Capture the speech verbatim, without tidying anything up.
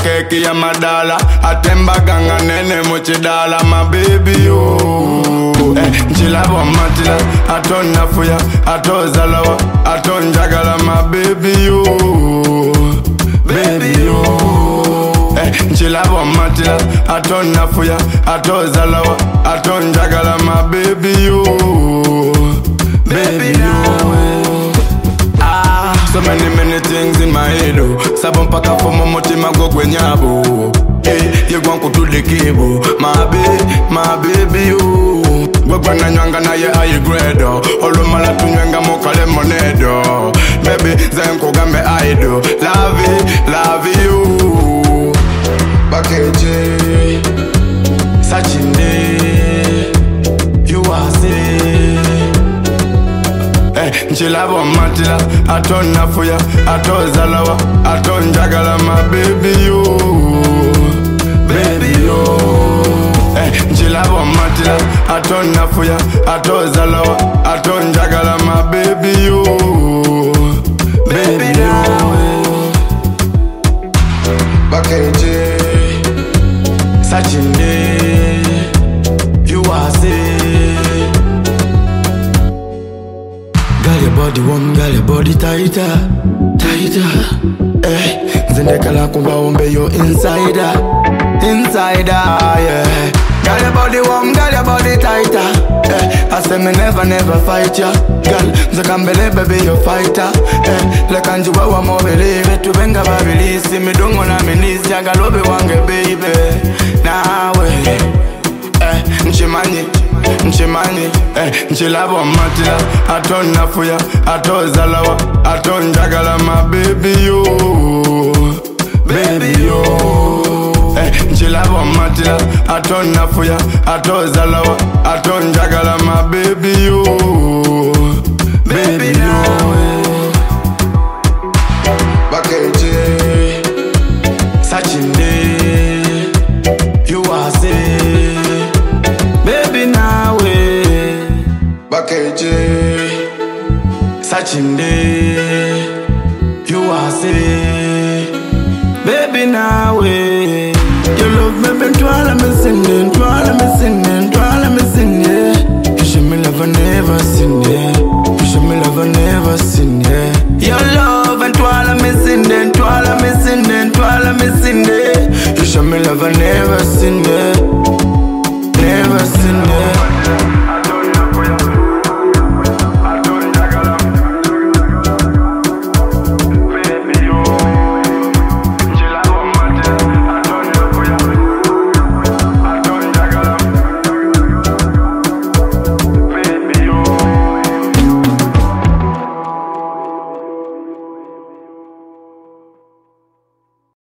keki ya madala atemba ganga nene mochidala my baby oh eh njilabo matila aton nafuya atozalawa aton jagala my baby oh baby oh eh njilabo matila aton nafuya atozalawa aton jagala my baby oh baby oh ah so many many things in my head oh sabon paka for my mutima go gwenyabo eh you gwan ko to the cable my baby my baby oh gwagwa na nyanga na ye ayi gredo olumala tunyanga mokale monedo baby zenko gambe aido love you love you bakeje sachinde you are say eh njilabo matila aton nafuya atozalawa aton jagala my baby you baby you eh njilabo matila aton nafuya atozalawa aton jagala my baby you baby you bakeje sachinde you are say girl your body warm, girl your body tighter, tighter. Eh, zindekala kumba umbe yo insider, insider, yeah. Girl your body warm, girl your body tighter. Eh, I say me never never fight ya, girl. Zakambele baby you fighter. Eh, lekanjuwa wa mo believe tu benga babilisi mi dungo na minisi ya galobe wange baby. Nah way, eh, nchimani. Nchimani, eh, nchilabo matila aton nafuya, atozalawa, aton jagala my baby yo baby yo eh, nchilabo matila aton nafuya, atozalawa, aton jagala my baby yo baby yo bakeje sachinde you are say baby now bakeje sachinde you are say baby now you love me ben twala me singing twala me singing twala me singing you should me love I never seen yeah you should me love I never seen yeah your love and twala me singing twala me singing twala me singing you should me love I never seen